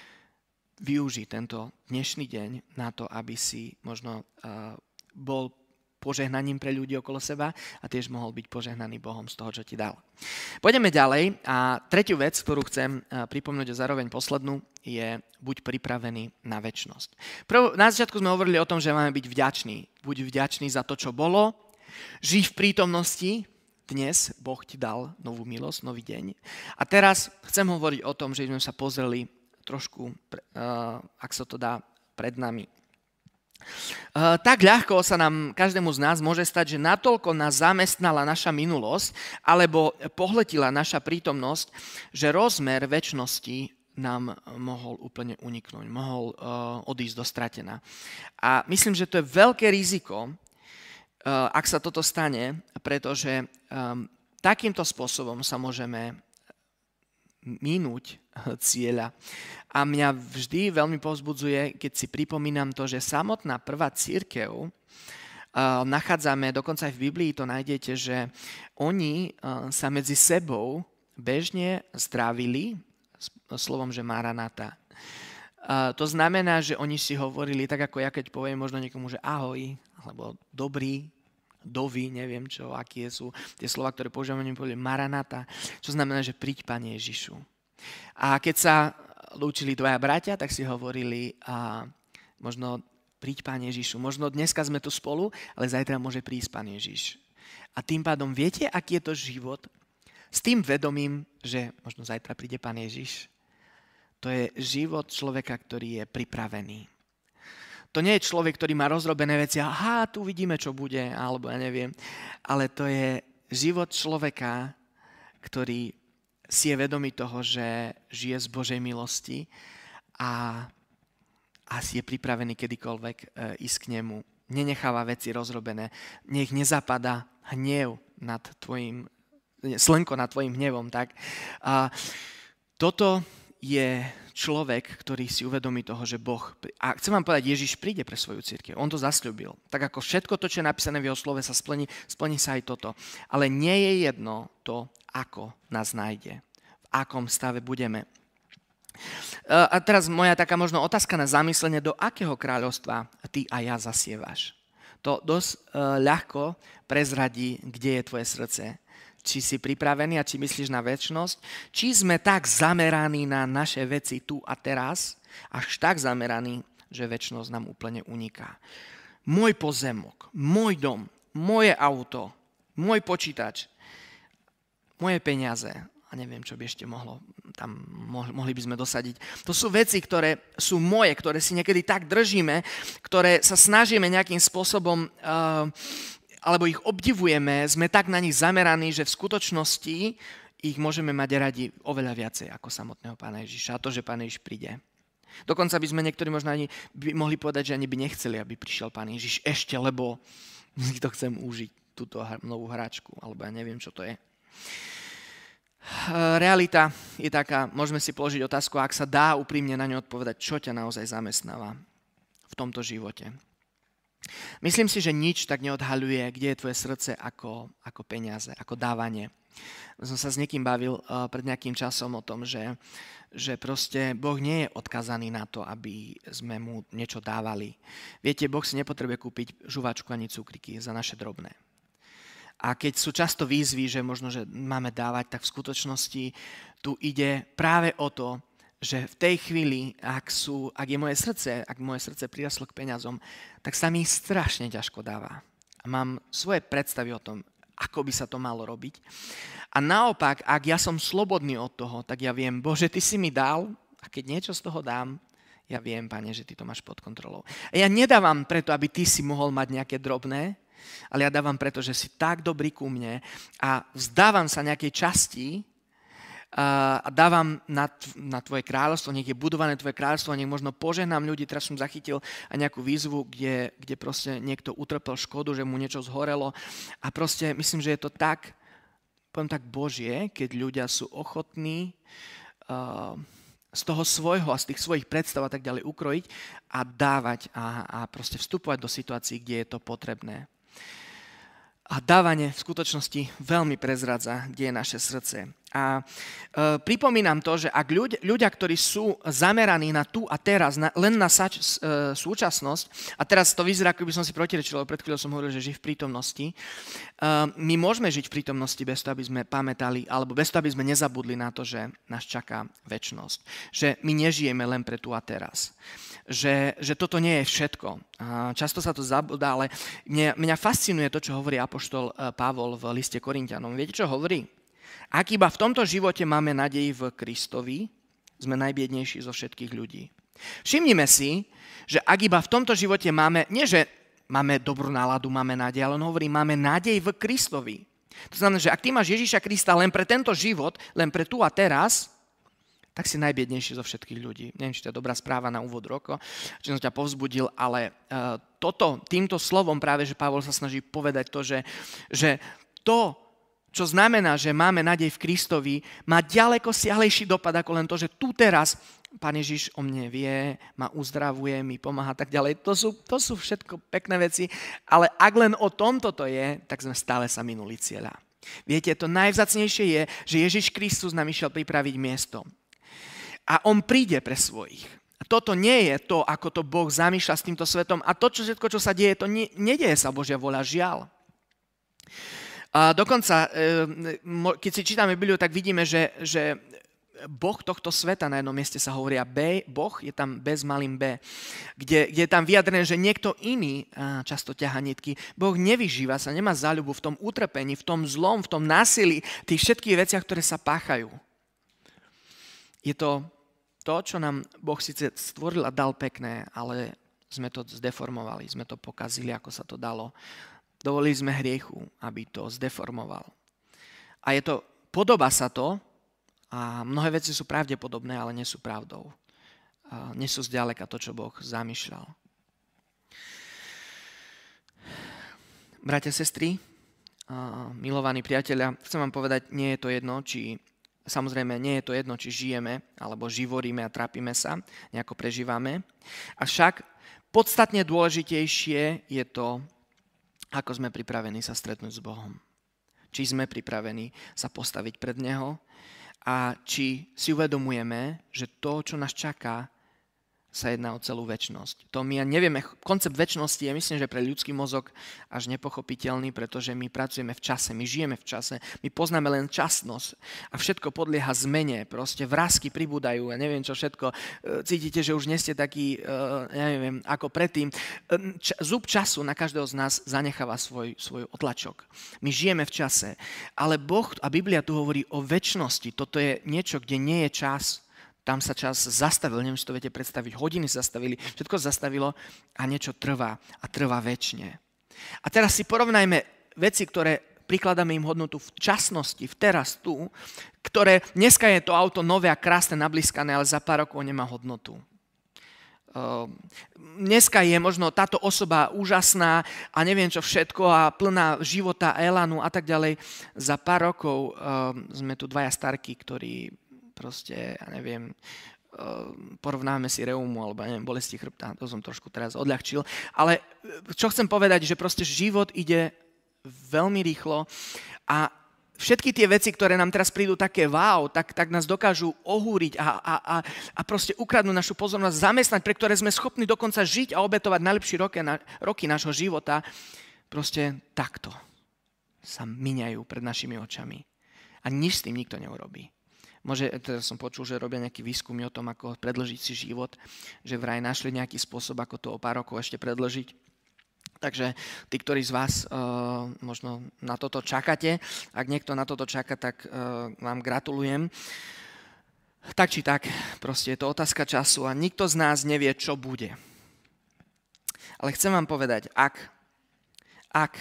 [SPEAKER 1] Využij tento dnešný deň na to, aby si možno uh, bol požehnaním pre ľudí okolo seba a tiež mohol byť požehnaný Bohom z toho, čo ti dal. Pôjdeme ďalej a tretiu vec, ktorú chcem uh, pripomnúť a zároveň poslednú, je buď pripravený na večnosť. Prv, na začiatku sme hovorili o tom, že máme byť vďační. Buď vďačný za to, čo bolo, žij v prítomnosti. Dnes Boh ti dal novú milosť, nový deň. A teraz chcem hovoriť o tom, že sme sa pozreli trošku, uh, ak sa to dá, pred nami. Uh, tak ľahko sa nám, každému z nás môže stať, že natoľko nás zamestnala naša minulosť alebo pohletila naša prítomnosť, že rozmer večnosti nám mohol úplne uniknúť, mohol uh, odísť do stratená. A myslím, že to je veľké riziko, uh, ak sa toto stane, pretože um, takýmto spôsobom sa môžeme minúť cieľa. A mňa vždy veľmi povzbudzuje, keď si pripomínam to, že samotná prvá cirkev, uh, nachádzame, dokonca aj v Biblii to nájdete, že oni uh, sa medzi sebou bežne zdravili slovom, že Maranata. Uh, to znamená, že oni si hovorili, tak ako ja keď poviem možno niekomu, že ahoj, alebo dobrý, dovi, neviem čo, aké sú tie slova, ktoré používame, oni povedali Maranata, čo znamená, že príď, Pane Ježišu. A keď sa lúčili dvaja bratia, tak si hovorili a možno príď, Pane Ježišu. Možno dneska sme tu spolu, ale zajtra môže prísť Pán Ježiš. A tým pádom viete, aký je to život? S tým vedomím, že možno zajtra príde Pán Ježiš. To je život človeka, ktorý je pripravený. To nie je človek, ktorý má rozrobené veci, aha, tu vidíme, čo bude, alebo ja neviem. Ale to je život človeka, ktorý si je vedomý toho, že žije z Božej milosti a, a si je pripravený kedykoľvek e, ísť k nemu. Nenecháva veci rozrobené. Nech nezapadá hnev nad tvojim, slnko nad tvojim hnevom. Tak? A toto je človek, ktorý si uvedomí toho, že Boh... A chcem vám povedať, Ježiš príde pre svoju cirkev. On to zasľúbil. Tak ako všetko to, čo je napísané v jeho slove, sa splní, splní sa aj toto. Ale nie je jedno to, ako nás nájde. V akom stave budeme. A teraz moja taká možno otázka na zamyslenie, do akého kráľovstva ty a ja zasievaš. To dosť uh, ľahko prezradí, kde je tvoje srdce. Či si pripravený a či myslíš na večnosť, či sme tak zameraní na naše veci tu a teraz, až tak zameraní, že večnosť nám úplne uniká. Môj pozemok, môj dom, moje auto, môj počítač, moje peniaze, a neviem, čo by ešte mohlo, tam mohli by sme dosadiť. To sú veci, ktoré sú moje, ktoré si niekedy tak držíme, ktoré sa snažíme nejakým spôsobom... Uh, alebo ich obdivujeme, sme tak na nich zameraní, že v skutočnosti ich môžeme mať radi oveľa viacej ako samotného Pána Ježiša a to, že Pán Ježiš príde. Dokonca by sme niektorí možno ani by mohli povedať, že ani by nechceli, aby prišiel Pán Ježiš ešte, lebo si to chcem užiť, túto novú hračku, alebo ja neviem, čo to je. Realita je taká, môžeme si položiť otázku, ak sa dá úprimne na ňu odpovedať, čo ťa naozaj zamestnáva v tomto živote. Myslím si, že nič tak neodhaľuje, kde je tvoje srdce ako, ako peniaze, ako dávanie. Som sa s niekým bavil uh, pred nejakým časom o tom, že, že proste Boh nie je odkazaný na to, aby sme mu niečo dávali. Viete, Boh si nepotrebuje kúpiť žuvačku ani cukriky za naše drobné. A keď sú často výzvy, že možno, že máme dávať, tak v skutočnosti tu ide práve o to, že v tej chvíli, ak, sú, ak je moje srdce, ak moje srdce priraslo k peniazom, tak sa mi strašne ťažko dáva. A mám svoje predstavy o tom, ako by sa to malo robiť. A naopak, ak ja som slobodný od toho, tak ja viem, Bože, Ty si mi dal a keď niečo z toho dám, ja viem, Pane, že Ty to máš pod kontrolou. A ja nedávam preto, aby Ty si mohol mať nejaké drobné, ale ja dávam preto, že si tak dobrý ku mne a vzdávam sa nejakej časti a dávam na, na Tvoje kráľovstvo, nech je budované Tvoje kráľovstvo, nech možno požehnám ľudí. Teraz som zachytil aj nejakú výzvu, kde, kde proste niekto utrpel škodu, že mu niečo zhorelo a proste myslím, že je to tak, poviem tak Božie, keď ľudia sú ochotní uh, z toho svojho a z tých svojich predstav a tak ďalej ukrojiť a dávať a, a proste vstupovať do situácií, kde je to potrebné. A dávanie v skutočnosti veľmi prezradza, kde je naše srdce. A e, pripomínam to, že ak ľudia, ľudia, ktorí sú zameraní na tu a teraz, na, len na sač, e, súčasnosť, a teraz to vyzerá, ako by som si protirečil, lebo pred chvíľou som hovoril, že žij v prítomnosti, e, my môžeme žiť v prítomnosti bez toho, aby sme pamätali, alebo bez toho, aby sme nezabudli na to, že nás čaká večnosť. Že my nežijeme len pre tu a teraz. Že, že toto nie je všetko. A často sa to zabudá, ale mňa, mňa fascinuje to, čo hovorí apoštol Pavol v liste Korinťanom. Viete, čo hovorí? Ak iba v tomto živote máme nádej v Kristovi, sme najbiednejší zo všetkých ľudí. Všimnime si, že ak iba v tomto živote máme, nie že máme dobrú náladu, máme nádej, ale on hovorí, máme nádej v Kristovi. To znamená, že ak ty máš Ježiša Krista len pre tento život, len pre tu a teraz, tak si najbiednejší zo všetkých ľudí. Neviem, či to je dobrá správa na úvod roka, či som ťa povzbudil, ale uh, toto, týmto slovom práve, že Pavol sa snaží povedať to, že, že to, čo znamená, že máme nádej v Kristovi, má ďaleko siahlejší dopad ako len to, že tu teraz Pán Ježiš o mne vie, ma uzdravuje, mi pomáha tak ďalej. To sú, to sú všetko pekné veci, ale ak len o tomto to je, tak sme stále sa minuli cieľa. Viete, to najvzácnejšie je, že Ježiš Kristus nám išiel pripraviť miesto. A on príde pre svojich. A toto nie je to, ako to Boh zamýšľa s týmto svetom. A to, čo všetko, čo sa deje, to nie, nedieje sa Božia vôľa, žiaľ. A dokonca, keď si čítame Bibliu, tak vidíme, že, že Boh tohto sveta, na jednom mieste sa hovoria B, Boh, je tam B s malým B, kde, kde je tam vyjadrené, že niekto iný á, často ťaha nitky. Boh nevyžíva sa, nemá záľubu v tom utrpení, v tom zlom, v tom násilí, tých všetkých veciach, ktoré sa páchajú. Je to to, čo nám Boh síce stvoril a dal pekné, ale sme to zdeformovali, sme to pokazili, ako sa to dalo. Dovolili sme hriechu, aby to zdeformoval. A je to, podobá sa to, a mnohé veci sú pravdepodobné, ale nie sú pravdou. A nie sú zďaleka to, čo Boh zamýšľal. Bratia, sestry, milovaní priatelia, chcem vám povedať, nie je to jedno, či Samozrejme, nie je to jedno, či žijeme, alebo živoríme a trápime sa, nejako prežívame. Avšak podstatne dôležitejšie je to, ako sme pripravení sa stretnúť s Bohom. Či sme pripravení sa postaviť pred Neho a či si uvedomujeme, že to, čo nás čaká, sa jedná o celú večnosť. To my nevieme, koncept večnosti je, myslím, že pre ľudský mozog až nepochopiteľný, pretože my pracujeme v čase, my žijeme v čase, my poznáme len časnosť a všetko podlieha zmene, proste vrásky pribúdajú a neviem čo všetko. Cítite, že už nie ste taký, ja neviem, ako predtým. Zub času na každého z nás zanecháva svoj, svoj otlačok. My žijeme v čase, ale Boh a Biblia tu hovorí o večnosti. Toto je niečo, kde nie je čas. Tam sa čas zastavil, neviem, či to viete predstaviť, hodiny zastavili, všetko zastavilo a niečo trvá a trvá večne. A teraz si porovnajme veci, ktoré prikladáme im hodnotu v časnosti, v teraz, tu, ktoré dneska je to auto nové a krásne, nabliskané, ale za pár rokov nemá hodnotu. Dneska je možno táto osoba úžasná a neviem čo všetko a plná života, elánu a tak ďalej. Za pár rokov sme tu dvaja starky, ktorí proste, ja neviem, porovnáme si reumu alebo neviem, bolesti chrbta, to som trošku teraz odľahčil. Ale čo chcem povedať, že proste život ide veľmi rýchlo a všetky tie veci, ktoré nám teraz prídu také wow, tak, tak nás dokážu ohúriť a, a, a, a proste ukradnúť našu pozornosť, zamestnať, pre ktoré sme schopní dokonca žiť a obetovať najlepšie roky, na, roky nášho života, proste takto sa miňajú pred našimi očami. A nič s tým nikto neurobí. Môže, teraz som počul, že robia nejaký výskum o tom, ako predĺžiť si život, že vraj našli nejaký spôsob, ako to o pár rokov ešte predĺžiť. Takže tí, ktorí z vás uh, možno na toto čakáte, ak niekto na toto čaká, tak uh, vám gratulujem. Tak či tak, proste je to otázka času a nikto z nás nevie, čo bude. Ale chcem vám povedať, ak, ak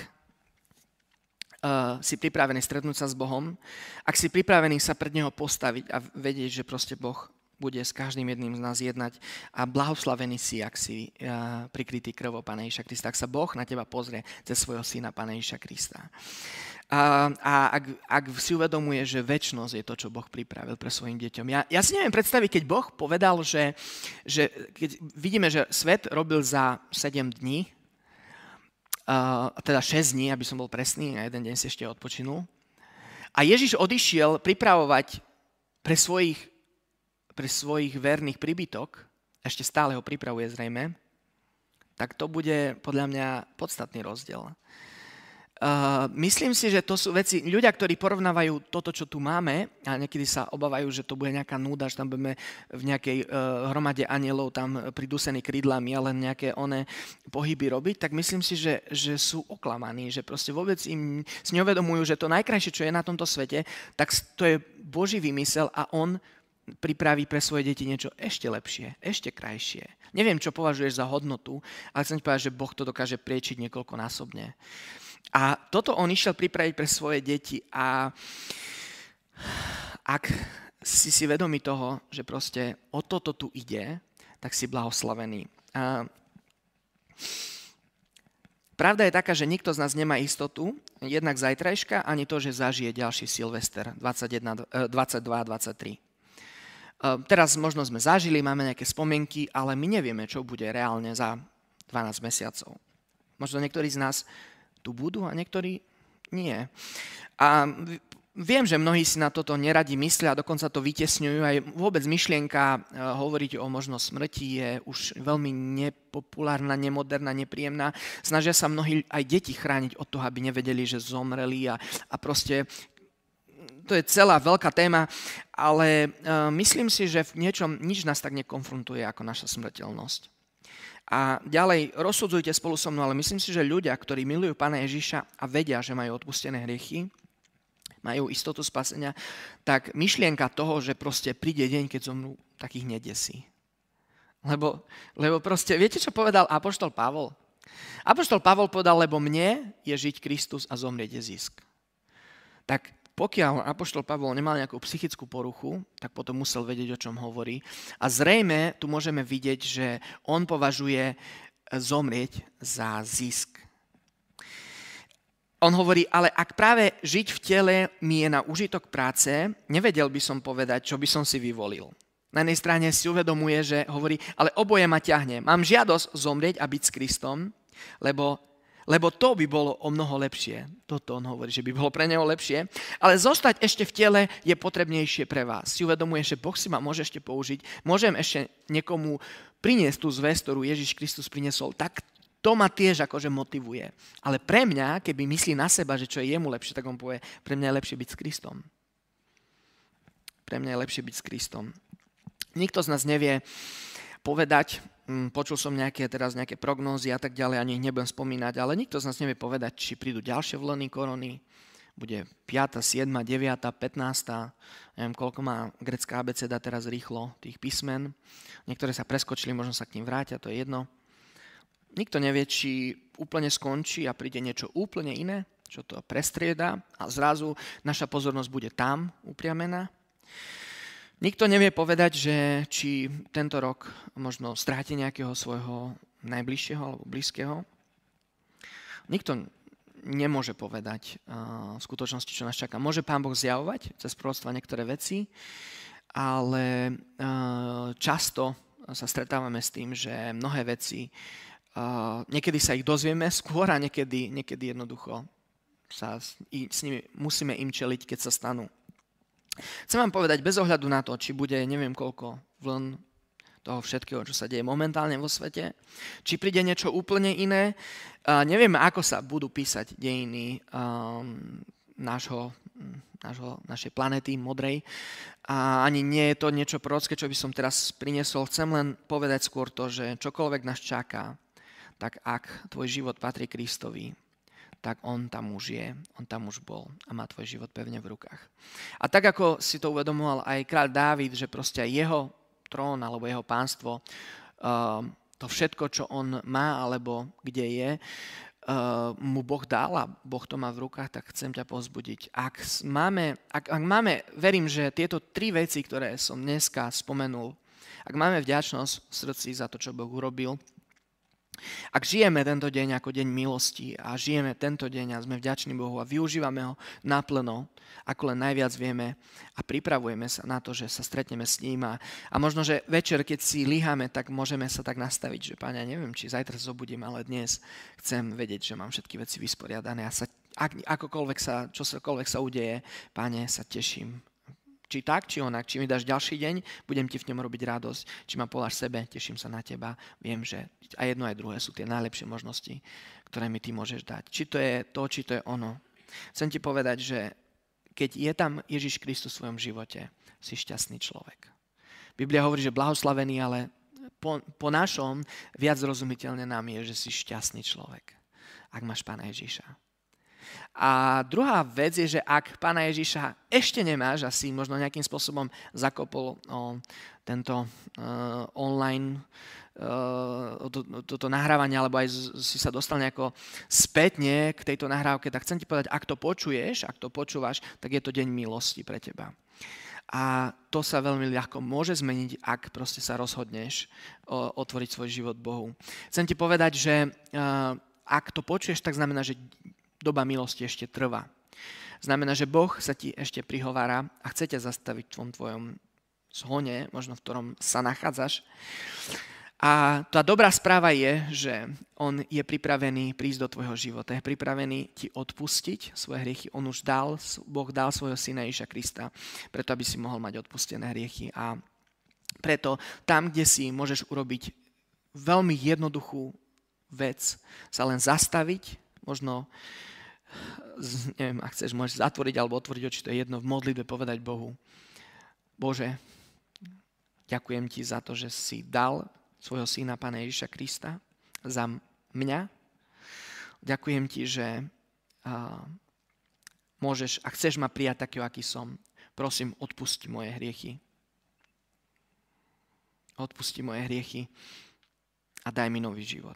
[SPEAKER 1] uh, si pripravený stretnúť sa s Bohom, ak si pripravený sa pred Neho postaviť a vedieť, že proste Boh bude s každým jedným z nás jednať a blahoslavený si, ak si uh, prikrytý krvou Pána Ježiša Krista, ak sa Boh na teba pozrie cez svojho syna Pána Ježiša Krista. Uh, a ak, ak si uvedomuje, že večnosť je to, čo Boh pripravil pre svojim deťom. Ja, ja si neviem predstaviť, keď Boh povedal, že, že keď vidíme, že svet robil za sedem dní, uh, teda šesť dní, aby som bol presný, a jeden deň si ešte odpočinul. A Ježiš odišiel pripravovať pre svojich pre svojich verných príbytok, ešte stále ho pripravuje zrejme, tak to bude podľa mňa podstatný rozdiel. Uh, myslím si, že to sú veci, ľudia, ktorí porovnávajú toto, čo tu máme, a niekedy sa obávajú, že to bude nejaká núda, že tam budeme v nejakej uh, hromade anielov tam pridúsení krídlami a len nejaké one pohyby robiť, tak myslím si, že, že sú oklamaní, že proste vôbec im si neuvedomujú, že to najkrajšie, čo je na tomto svete, tak to je Boží vymysel a on pripraví pre svoje deti niečo ešte lepšie, ešte krajšie. Neviem, čo považuješ za hodnotu, ale chcem ti povedať, že Boh to dokáže priečiť niekoľkonásobne. A toto on išiel pripraviť pre svoje deti a ak si si vedomý toho, že proste o toto tu ide, tak si blahoslavený. A pravda je taká, že nikto z nás nemá istotu, jednak zajtrajška, ani to, že zažije ďalší Silvester dvadsaťdva dvadsaťtri. Teraz možno sme zažili, máme nejaké spomienky, ale my nevieme, čo bude reálne za dvanásť mesiacov. Možno niektorí z nás tu budú a niektorí nie. A viem, že mnohí si na toto neradi myslia, dokonca to vytesňujú. Aj vôbec myšlienka hovoriť o možno smrti je už veľmi nepopulárna, nemoderná, nepríjemná. Snažia sa mnohí aj deti chrániť od toho, aby nevedeli, že zomreli a, a proste to je celá veľká téma, ale uh, myslím si, že v niečom nič nás tak nekonfrontuje ako naša smrteľnosť. A ďalej, rozsudzujte spolu so mnou, ale myslím si, že ľudia, ktorí milujú Pána Ježiša a vedia, že majú odpustené hriechy, majú istotu spasenia, tak myšlienka toho, že proste príde deň, keď zomrú, takých nedesí. Lebo, lebo proste, viete, čo povedal apoštol Pavol? Apoštol Pavol povedal, lebo mne je žiť Kristus a zomrieť je zisk. Tak pokiaľ apoštol Pavol nemal nejakú psychickú poruchu, tak potom musel vedieť, o čom hovorí. A zrejme tu môžeme vidieť, že on považuje zomrieť za zisk. On hovorí, ale ak práve žiť v tele mi je na užitok práce, nevedel by som povedať, čo by som si vyvolil. Na jednej strane si uvedomuje, že hovorí, ale oboje ma ťahne. Mám žiadosť zomrieť a byť s Kristom, lebo Lebo to by bolo o mnoho lepšie. Toto on hovorí, že by bolo pre neho lepšie. Ale zostať ešte v tele je potrebnejšie pre vás. Si uvedomuje, že Boh si ma môže ešte použiť. Môžem ešte niekomu priniesť tú zvesť, ktorú Ježiš Kristus priniesol. Tak to ma tiež akože motivuje. Ale pre mňa, keby myslí na seba, že čo je jemu lepšie, tak on povie, pre mňa je lepšie byť s Kristom. Pre mňa je lepšie byť s Kristom. Nikto z nás nevie povedať, počul som nejaké, teraz nejaké prognózy a tak ďalej, ani ich nebudem spomínať, ale nikto z nás nevie povedať, či prídu ďalšie vlny korony, bude piata, siedma, deviata, pätnásta, neviem, koľko má grécka abeceda teraz rýchlo tých písmen. Niektoré sa preskočili, možno sa k ním vrátia, to je jedno. Nikto nevie, či úplne skončí a príde niečo úplne iné, čo to prestrieda a zrazu naša pozornosť bude tam upriamená. Nikto nevie povedať, že či tento rok možno stráti nejakého svojho najbližšieho alebo blízkeho. Nikto nemôže povedať uh, v skutočnosti, čo nás čaká. Môže Pán Boh zjavovať cez proroctva niektoré veci, ale uh, často sa stretávame s tým, že mnohé veci, uh, niekedy sa ich dozvieme skôr a niekedy, niekedy jednoducho sa s, i, s nimi, musíme im čeliť, keď sa stanú. Chcem vám povedať, bez ohľadu na to, či bude neviem koľko vln toho všetkého, čo sa deje momentálne vo svete, či príde niečo úplne iné, uh, nevieme, ako sa budú písať dejiny um, nášho, nášho, našej planéty modrej. A ani nie je to niečo prorocké, čo by som teraz priniesol. Chcem len povedať skôr to, že čokoľvek nás čaká, tak ak tvoj život patrí Kristovi, tak on tam už je, on tam už bol a má tvoj život pevne v rukách. A tak, ako si to uvedomoval aj kráľ Dávid, že proste aj jeho trón alebo jeho pánstvo, to všetko, čo on má alebo kde je, mu Boh dal a Boh to má v rukách, tak chcem ťa povzbudiť. Ak máme, ak, ak máme, verím, že tieto tri veci, ktoré som dneska spomenul, ak máme vďačnosť v srdci za to, čo Boh urobil, ak žijeme tento deň ako deň milosti a žijeme tento deň a sme vďační Bohu a využívame ho naplno, ako len najviac vieme a pripravujeme sa na to, že sa stretneme s ním a, a možno, že večer, keď si líhame, tak môžeme sa tak nastaviť, že Pane, neviem, či zajtra sa zobudím, ale dnes chcem vedieť, že mám všetky veci vysporiadané a sa, ak, akokoľvek sa, čokoľvek sa udeje, Pane, sa teším. Či tak, či onak, či mi dáš ďalší deň, budem ti v ňom robiť radosť. Či ma poláš sebe, teším sa na teba. Viem, že aj jedno, aj druhé sú tie najlepšie možnosti, ktoré mi ty môžeš dať. Či to je to, či to je ono. Chcem ti povedať, že keď je tam Ježiš Kristus v svojom živote, si šťastný človek. Biblia hovorí, že blahoslavený, ale po, po našom viac zrozumiteľne nám je, že si šťastný človek, ak máš Pána Ježiša. A druhá vec je, že ak Pána Ježiša ešte nemáš a si možno nejakým spôsobom zakopol o, tento uh, online uh, to, toto nahrávanie, alebo aj z, si sa dostal nejako spätne k tejto nahrávke, tak chcem ti povedať, ak to počuješ, ak to počúvaš, tak je to deň milosti pre teba. A to sa veľmi ľahko môže zmeniť, ak proste sa rozhodneš o, otvoriť svoj život Bohu. Chcem ti povedať, že uh, ak to počuješ, tak znamená, že doba milosti ešte trvá. Znamená, že Boh sa ti ešte prihovára a chce ťa zastaviť v tom tvojom zhone, možno v ktorom sa nachádzaš. A tá dobrá správa je, že on je pripravený prísť do tvojho života. Je pripravený ti odpustiť svoje hriechy. On už dal, Boh dal svojho syna Ježiša Krista, preto aby si mohol mať odpustené hriechy. A preto tam, kde si môžeš urobiť veľmi jednoduchú vec, sa len zastaviť, možno neviem, ak chceš, môžeš zatvoriť alebo otvoriť oči, to je jedno, v modlitbe povedať Bohu: Bože, ďakujem ti za to, že si dal svojho syna Pána Ježiša Krista za mňa. Ďakujem ti, že uh, môžeš, ak chceš ma prijať takého, aký som, prosím, odpusti moje hriechy. Odpusti moje hriechy a daj mi nový život.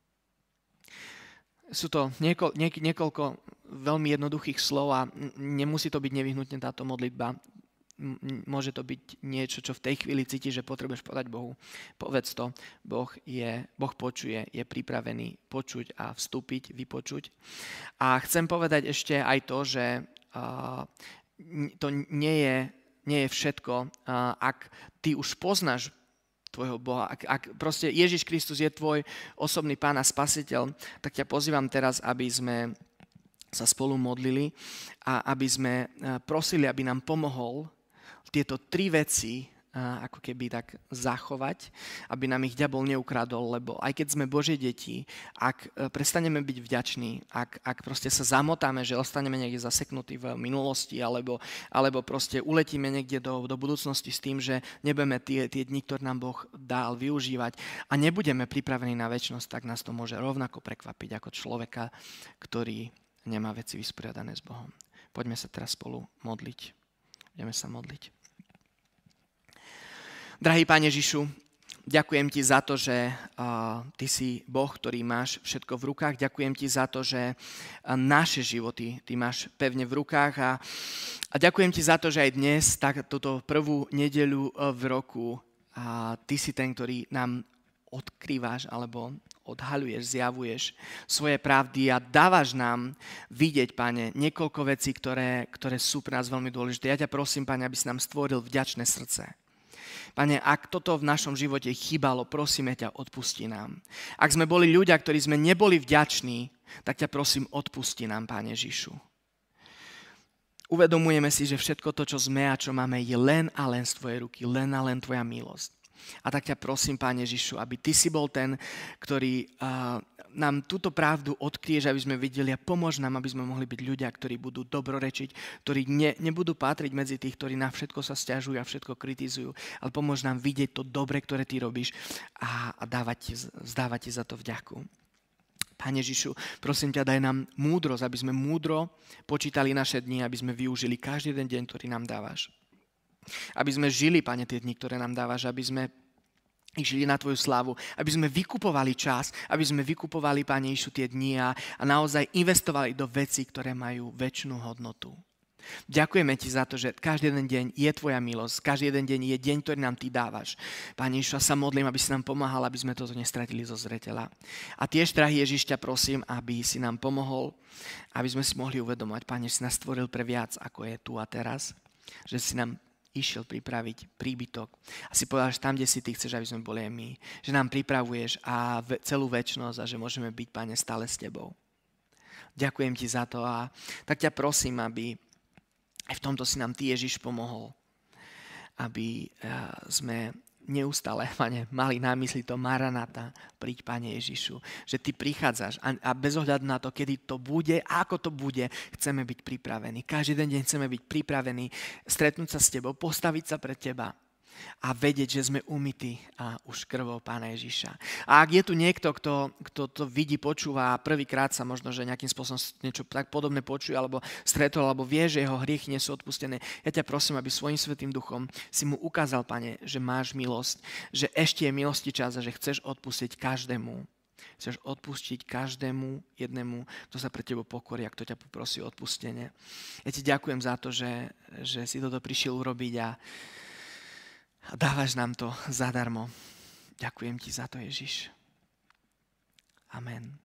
[SPEAKER 1] Sú to niekoľko, niekoľko veľmi jednoduchých slov a nemusí to byť nevyhnutne táto modlitba. Môže to byť niečo, čo v tej chvíli cítiš, že potrebuješ povedať Bohu. Povedz to. Boh, je, boh počuje, je pripravený počuť a vstúpiť, vypočuť. A chcem povedať ešte aj to, že uh, to nie je, nie je všetko, uh, ak ty už poznáš tvojho Boha. Ak, ak proste Ježiš Kristus je tvoj osobný Pán a Spasiteľ, tak ťa pozývam teraz, aby sme sa spolu modlili a aby sme prosili, aby nám pomohol tieto tri veci ako keby tak zachovať, aby nám ich diabol neukradol, lebo aj keď sme Božie deti, ak prestaneme byť vďační, ak, ak proste sa zamotáme, že ostaneme niekde zaseknutí v minulosti, alebo, alebo proste uletíme niekde do, do budúcnosti s tým, že nebudeme tie, tie dni, ktoré nám Boh dal, využívať a nebudeme pripravení na večnosť, tak nás to môže rovnako prekvapiť ako človeka, ktorý nemá veci vysporiadané s Bohom. Poďme sa teraz spolu modliť. Budeme sa modliť. Drahý Pán Ježišu, ďakujem ti za to, že uh, ty si Boh, ktorý máš všetko v rukách. Ďakujem ti za to, že uh, naše životy ty máš pevne v rukách. A, a ďakujem ti za to, že aj dnes, tak túto prvú nedeľu uh, v roku, uh, ty si ten, ktorý nám odkrývaš alebo odhaľuješ, zjavuješ svoje pravdy a dávaš nám vidieť, Pane, niekoľko vecí, ktoré, ktoré sú pre nás veľmi dôležité. Ja ťa prosím, Pane, aby si nám stvoril vďačné srdce. Pane, ak toto v našom živote chýbalo, prosíme ťa, odpusti nám. Ak sme boli ľudia, ktorí sme neboli vďační, tak ťa prosím, odpusti nám, Pane Ježišu. Uvedomujeme si, že všetko to, čo sme a čo máme, je len a len z tvojej ruky, len a len tvoja milosť. A tak ťa prosím, Pane Ježišu, aby ty si bol ten, ktorý uh, nám túto pravdu odkrieš, aby sme videli a pomôž nám, aby sme mohli byť ľudia, ktorí budú dobrorečiť, ktorí ne, nebudú patriť medzi tých, ktorí na všetko sa sťažujú a všetko kritizujú, ale pomôž nám vidieť to dobre, ktoré ty robíš a, a dávať ti, vzdávať ti za to vďaku. Pane Ježišu, prosím ťa, daj nám múdrosť, aby sme múdro počítali naše dni, aby sme využili každý jeden deň, ktorý nám dávaš. Aby sme žili, Pane, tie dni, ktoré nám dávaš, aby sme žili na tvoju slávu, aby sme vykupovali čas, aby sme vykupovali, Pane Ježišu, tie dni a, a naozaj investovali do vecí, ktoré majú večnú hodnotu. Ďakujeme ti za to, že každý jeden deň je tvoja milosť, každý jeden deň je deň, ktorý nám ty dávaš. Pane Ježišu, sa modlím, aby si nám pomáhal, aby sme toto nestratili zo zreteľa. A tiež, drahý Ježiš, ťa prosím, aby si nám pomohol, aby sme si mohli uvedomovať, Pane, že si nás stvoril pre viac, ako je tu a teraz, že si nám išiel pripraviť príbytok. A si povedal, že tam, kde si ty chceš, aby sme boli aj my. Že nám pripravuješ a celú večnosť a že môžeme byť, Pane, stále s tebou. Ďakujem ti za to a tak ťa prosím, aby aj v tomto si nám ty, Ježiš, pomohol. Aby sme neustále, Pane, mali na mysli to Maranata, príď, Pane Ježišu, že ty prichádzaš a, a bez ohľadu na to, kedy to bude, ako to bude, chceme byť pripravení. Každý den deň chceme byť pripravení, stretnúť sa s tebou, postaviť sa pred teba a vedieť, že sme umytí a už krvou Pána Ježiša. A ak je tu niekto, kto, kto to vidí, počúva a prvýkrát sa možno, že nejakým spôsobom niečo tak podobné počuje, alebo stretol, alebo vie, že jeho hriechy nie sú odpustené, ja ťa prosím, aby svojím svätým duchom si mu ukázal, Pane, že máš milosť, že ešte je milosti čas a že chceš odpustiť každému. Chceš odpustiť každému jednému, kto sa pre tebou pokorí a kto ťa poprosí o odpustenie. Ja ti ďakujem za to, že, že si toto prišiel urobiť a A dávaš nám to zadarmo. Ďakujem ti za to, Ježiš. Amen.